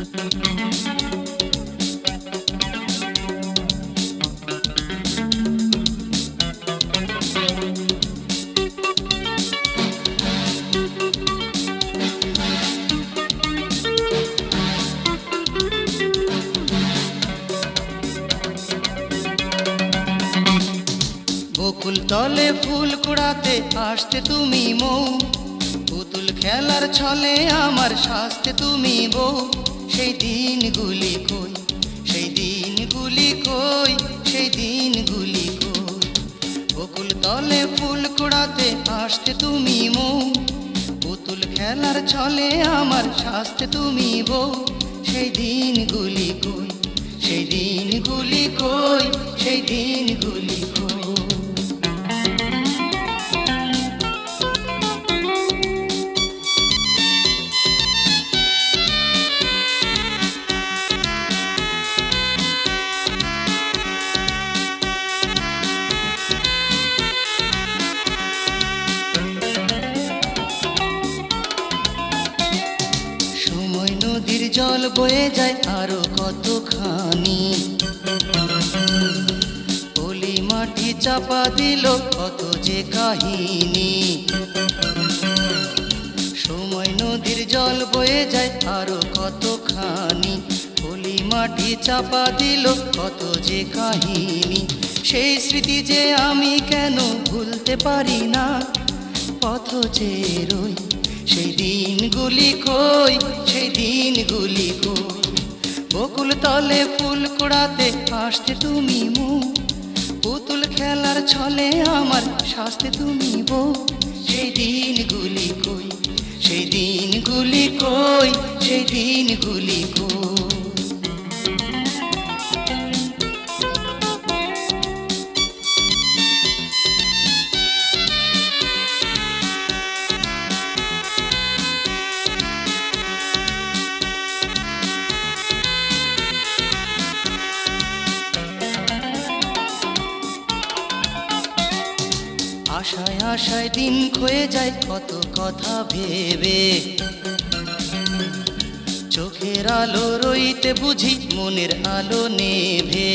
বকুল তলে ফুল কুড়াতে আসতে তুমি মৌ, পুতুল খেলার ছলে আমার সাজতে তুমি বউ। সেই দিনগুলি কই, সেই দিনগুলি কই, সেই দিনগুলি কই। বকুল তলে ফুল কুড়াতে আসতে তুমি মৌ, পুতুল খেলার ছলে আমার সাজতে তুমি বউ। সেই দিনগুলি কই, সেই দিনগুলি কই, সেই দিনগুলি কই। নদীর জল বয়ে যায় আরো কতখানি, পলি মাটি চাপা দিল কত যে কাহিনী। সময় নদীর জল বয়ে যায় আরো কতখানি, পলি মাটি চাপা দিল কত যে কাহিনী। সেই স্মৃতি যে আমি কেন ভুলতে পারি না, পথ চেয়ে রই। সেই দিনগুলি কই, সেই দিনগুলি কই। বকুল তলে ফুল কুড়াতে আসতে তুমি মৌ, পুতুল খেলার ছলে আমার সাজতে তুমি বউ। সেই দিনগুলি কই, সেই দিনগুলি কই, সেই দিনগুলি কই। আশায় আশায় দিন ক্ষয়ে যায় কত কথা ভেবে, চোখের আলো রইতে বুঝি মনের আলো নেভে।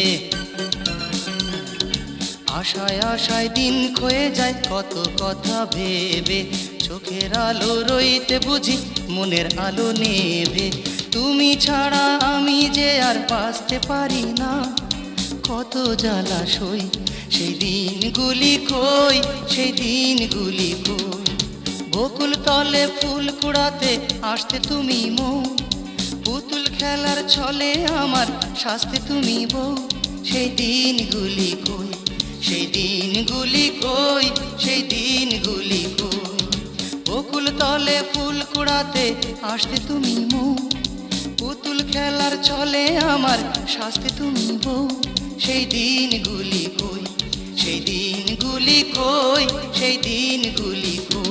আশায় আশায় দিন ক্ষয়ে যায় কত কথা ভেবে, চোখের আলো রইতে বুঝি মনের আলো নেভে। তুমি ছাড়া আমি যে আর বাঁচতে পারি না, কত জ্বালা সই। সেই দিনগুলি কই, সেই দিনগুলি কই। বকুল তলে ফুল কুড়াতে আসতে তুমি মৌ, পুতুল খেলার ছলে আমার সাজতে তুমি বউ। সেই দিনগুলি কই, সেই দিনগুলি কই, সেই দিনগুলি কই। বকুল তলে ফুল কুড়াতে আসতে তুমি মৌ, পুতুল খেলার ছলে আমার সাজতে তুমি বউ। সেই দিনগুলি কই, সেই দিনগুলি কই, সেই দিনগুলি কই।